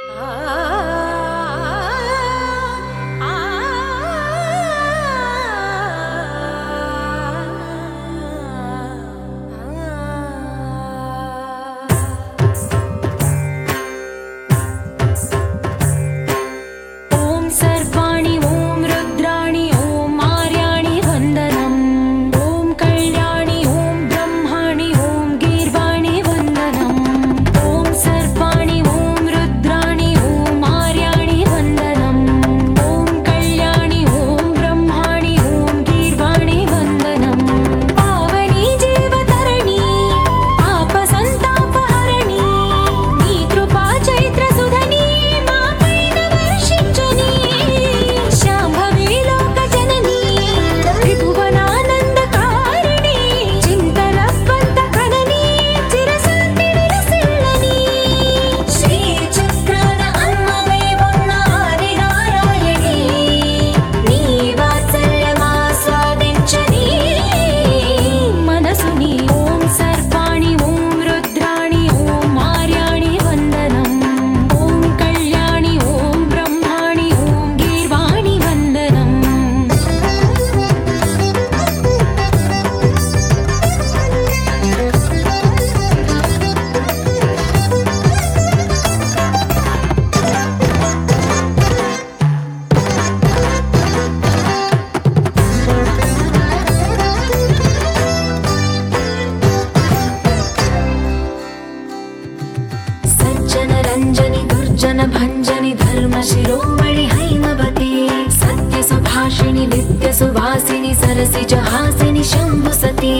भंजनी धर्म शिरोमणि हैमवती सत्य सुभाषिणि नित्य सुवासिनि सरसि जहासिनि शंभु सती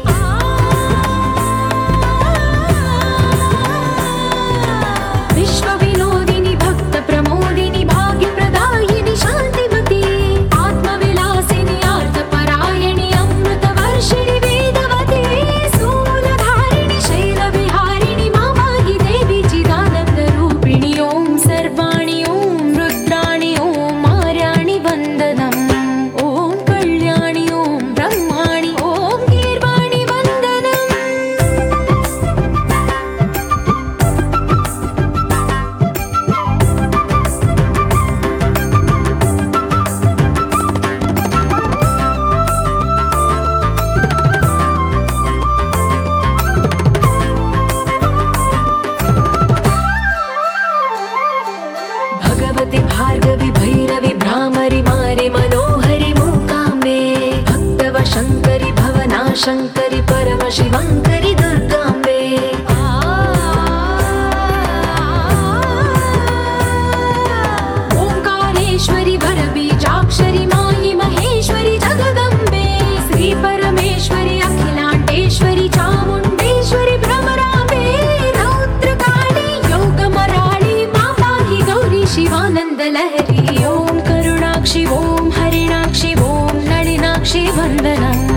विश्व विनोदिनि भक्त प्रमोदिनि भाग्य प्रदायिनि शांतिमती आत्मविलासिनि आर्तपरायणि अमृत वर्षिणि वेदवती सूलधारिणि शैल विहारिणि मामाहि देवी चिदानंद रूपिणि ओम सर्वाणि ओम रुद्राणि ओम आर्याणि वंदनम् ओम कल्याणि ओम ब्रह्माणि ओम गीर्वाणि वंदनम् भगवति भार्गवि भैरवि भ्रामरि मारि मनोहरि मूकाम्बे भक्तव शंकरि भवना शंकरि परम शिवंकरि दुर्गाम्बे ओंकारेश्वरि वरबीजाक्षरि मायि महेश्वरि जगदम्बे श्री परमेश्वरि अखिलांडेश्वरि चामुंडेश्वरि भ्रमराम्बे रौद्रकाली योगमराळि मापाहि गौरी शिवानंद लहरी ओम करुणाक्षि ओम हरिणाक्षि ओम नलिनाक्षि वंदनम्